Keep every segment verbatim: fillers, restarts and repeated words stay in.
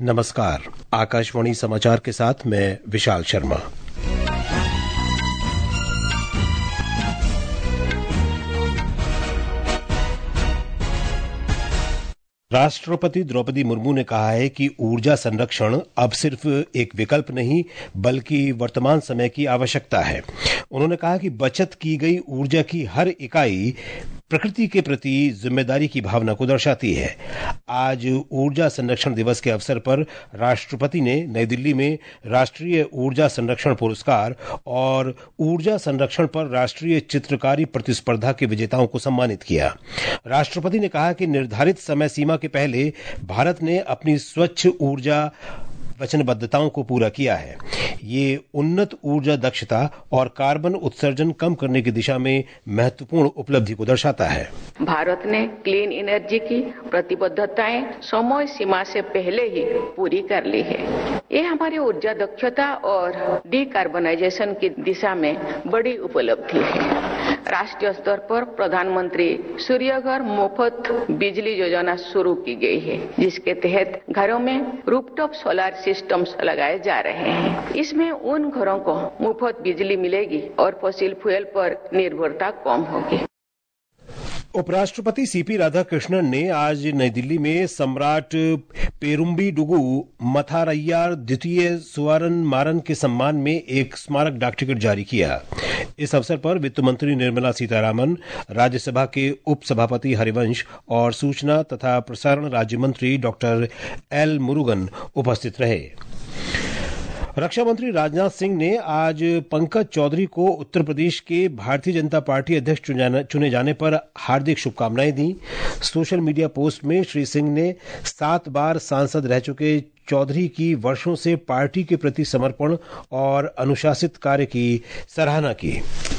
नमस्कार, आकाशवाणी समाचार के साथ मैं विशाल शर्मा। राष्ट्रपति द्रौपदी मुर्मू ने कहा है कि ऊर्जा संरक्षण अब सिर्फ एक विकल्प नहीं बल्कि वर्तमान समय की आवश्यकता है। उन्होंने कहा कि बचत की गई ऊर्जा की हर इकाई प्रकृति के प्रति जिम्मेदारी की भावना को दर्शाती है। आज ऊर्जा संरक्षण दिवस के अवसर पर राष्ट्रपति ने नई दिल्ली में राष्ट्रीय ऊर्जा संरक्षण पुरस्कार और ऊर्जा संरक्षण पर राष्ट्रीय चित्रकारी प्रतिस्पर्धा के विजेताओं को सम्मानित किया। राष्ट्रपति ने कहा कि निर्धारित समय सीमा के पहले भारत ने अपनी स्वच्छ ऊर्जा वचनबद्धताओं को पूरा किया है। ये उन्नत ऊर्जा दक्षता और कार्बन उत्सर्जन कम करने की दिशा में महत्वपूर्ण उपलब्धि को दर्शाता है। भारत ने क्लीन एनर्जी की प्रतिबद्धताएं समय सीमा से पहले ही पूरी कर ली है। ये हमारी ऊर्जा दक्षता और डीकार्बनाइजेशन की दिशा में बड़ी उपलब्धि है। राष्ट्रीय स्तर पर प्रधानमंत्री सूर्यघर मुफ्त बिजली योजना शुरू की गई है, जिसके तहत घरों में रूफटॉप सोलर सिस्टम्स लगाए जा रहे हैं। इसमें उन घरों को मुफ्त बिजली मिलेगी और फॉसिल फ्यूल पर निर्भरता कम होगी। उपराष्ट्रपति सीपी राधाकृष्णन ने आज नई दिल्ली में सम्राट पेरुम्बीडुगु मथारय्यार द्वितीय सुवर्न मारन के सम्मान में एक स्मारक डाक टिकट जारी किया। इस अवसर पर वित्त मंत्री निर्मला सीतारामन, राज्यसभा के उपसभापति हरिवंश और सूचना तथा प्रसारण राज्य मंत्री डॉक्टर एल मुरुगन उपस्थित रहे। रक्षा मंत्री राजनाथ सिंह ने आज पंकज चौधरी को उत्तर प्रदेश के भारतीय जनता पार्टी अध्यक्ष चुने जाने पर हार्दिक शुभकामनाएं दी। सोशल मीडिया पोस्ट में श्री सिंह ने सात बार सांसद रह चुके चौधरी की वर्षों से पार्टी के प्रति समर्पण और अनुशासित कार्य की सराहना की।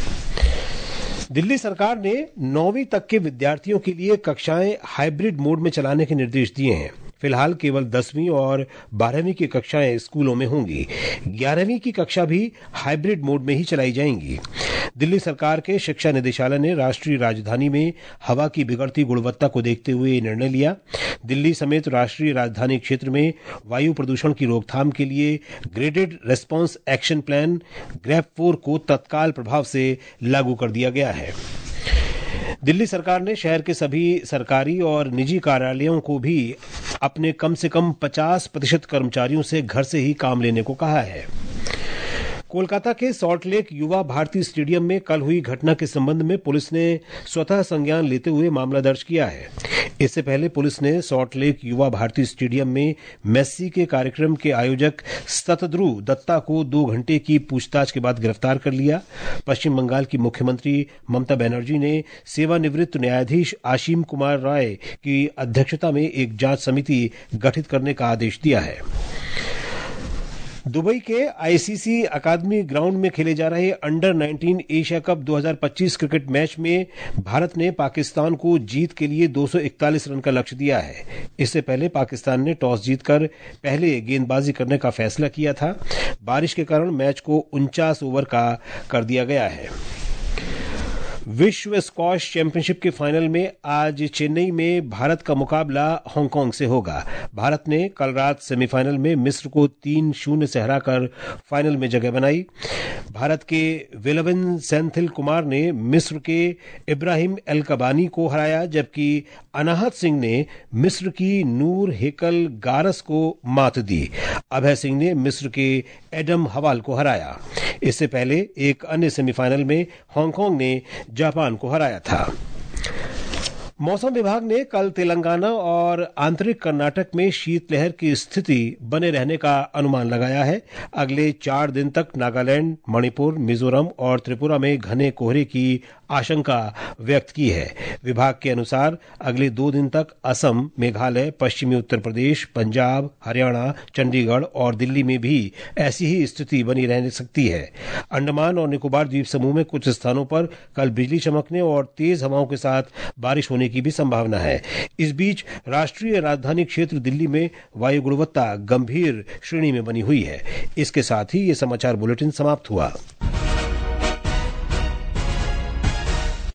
दिल्ली सरकार ने नौवीं तक के विद्यार्थियों के लिए कक्षाएं हाइब्रिड मोड में चलाने के निर्देश दिए हैं। फिलहाल केवल दसवीं और बारहवीं की कक्षाएं स्कूलों में होंगी। ग्यारहवीं की कक्षा भी हाइब्रिड मोड में ही चलाई जाएंगी। दिल्ली सरकार के शिक्षा निदेशालय ने राष्ट्रीय राजधानी में हवा की बिगड़ती गुणवत्ता को देखते हुए ये निर्णय लिया। दिल्ली समेत राष्ट्रीय राजधानी क्षेत्र में वायु प्रदूषण की रोकथाम के लिए graded response action plan GRAP four को तत्काल प्रभाव से लागू कर दिया गया है। दिल्ली सरकार ने शहर के सभी सरकारी और निजी कार्यालयों को भी अपने कम से कम पचास प्रतिशत कर्मचारियों से घर से ही काम लेने को कहा है। कोलकाता के सॉल्ट लेक युवा भारती स्टेडियम में कल हुई घटना के संबंध में पुलिस ने स्वतः संज्ञान लेते हुए मामला दर्ज किया है। इससे पहले पुलिस ने सॉल्ट लेक युवा भारती स्टेडियम में मेस्सी के कार्यक्रम के आयोजक सतद्रु दत्ता को दो घंटे की पूछताछ के बाद गिरफ्तार कर लिया। पश्चिम बंगाल की मुख्यमंत्री ममता बनर्जी ने सेवानिवृत्त न्यायाधीश आशीम कुमार राय की अध्यक्षता में एक जांच समिति गठित करने का आदेश दिया है। दुबई के आईसीसी अकादमी ग्राउंड में खेले जा रहे अंडर उन्नीस एशिया कप दो हज़ार पच्चीस क्रिकेट मैच में भारत ने पाकिस्तान को जीत के लिए दो सौ इकतालीस रन का लक्ष्य दिया है। इससे पहले पाकिस्तान ने टॉस जीतकर पहले गेंदबाजी करने का फैसला किया था। बारिश के कारण मैच को उनचास ओवर का कर दिया गया है। विश्व स्क्वॉश चैंपियनशिप के फाइनल में आज चेन्नई में भारत का मुकाबला हांगकांग से होगा। भारत ने कल रात सेमीफाइनल में मिस्र को तीन शून्य से हराकर फाइनल में जगह बनाई। भारत के विलविन सेंथिल कुमार ने मिस्र के इब्राहिम एल कबानी को हराया, जबकि अनाहत सिंह ने मिस्र की नूर हेकल गारस को मात दी। अभय सिंह ने मिस्र के एडम हवाल को हराया। इससे पहले एक अन्य सेमीफाइनल में हांगकांग ने जापान को हराया था। मौसम विभाग ने कल तेलंगाना और आंतरिक कर्नाटक में शीतलहर की स्थिति बने रहने का अनुमान लगाया है। अगले चार दिन तक नागालैंड, मणिपुर, मिजोरम और त्रिपुरा में घने कोहरे की आशंका व्यक्त की है। विभाग के अनुसार अगले दो दिन तक असम, मेघालय, पश्चिमी उत्तर प्रदेश, पंजाब, हरियाणा, चंडीगढ़ और दिल्ली में भी ऐसी ही स्थिति बनी रह सकती है। अंडमान और निकोबार द्वीप समूह में कुछ स्थानों पर कल बिजली चमकने और तेज हवाओं के साथ बारिश होने की भी संभावना है। इस बीच राष्ट्रीय राजधानी क्षेत्र दिल्ली में वायु गुणवत्ता गंभीर श्रेणी में बनी हुई है। इसके साथ ही ये समाचार बुलेटिन समाप्त हुआ।